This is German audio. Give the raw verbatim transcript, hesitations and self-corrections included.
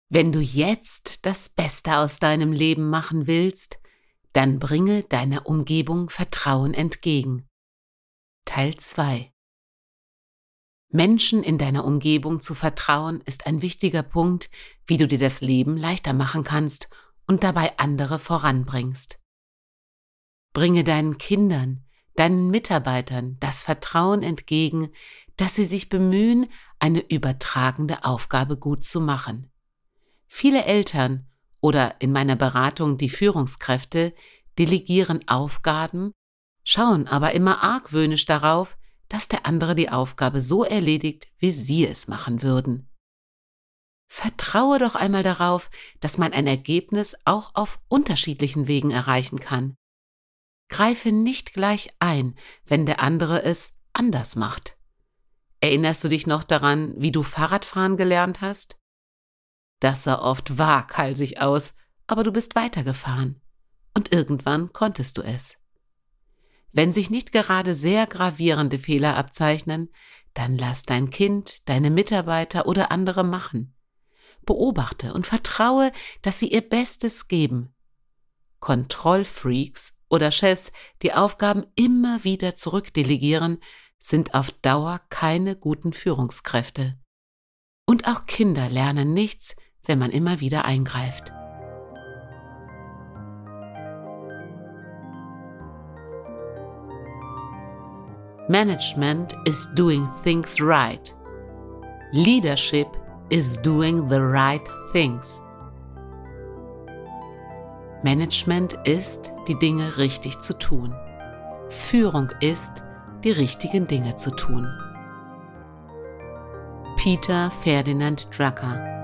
Wenn du jetzt das Beste aus deinem Leben machen willst, dann bringe deiner Umgebung Vertrauen entgegen. Teil zwei. Menschen in deiner Umgebung zu vertrauen, ist ein wichtiger Punkt, wie du dir das Leben leichter machen kannst und dabei andere voranbringst. Bringe deinen Kindern, deinen Mitarbeitern das Vertrauen entgegen, dass sie sich bemühen, eine übertragende Aufgabe gut zu machen. Viele Eltern oder in meiner Beratung die Führungskräfte delegieren Aufgaben, schauen aber immer argwöhnisch darauf, dass der andere die Aufgabe so erledigt, wie sie es machen würden. Vertraue doch einmal darauf, dass man ein Ergebnis auch auf unterschiedlichen Wegen erreichen kann. Greife nicht gleich ein, wenn der andere es anders macht. Erinnerst du dich noch daran, wie du Fahrradfahren gelernt hast? Das sah oft waghalsig aus, aber du bist weitergefahren. Und irgendwann konntest du es. Wenn sich nicht gerade sehr gravierende Fehler abzeichnen, dann lass dein Kind, deine Mitarbeiter oder andere machen. Beobachte und vertraue, dass sie ihr Bestes geben. Kontrollfreaks oder Chefs, die Aufgaben immer wieder zurückdelegieren, sind auf Dauer keine guten Führungskräfte. Und auch Kinder lernen nichts, wenn man immer wieder eingreift. Management is doing things right. Leadership is doing the right things. Management ist, die Dinge richtig zu tun. Führung ist, die richtigen Dinge zu tun. Peter Ferdinand Drucker.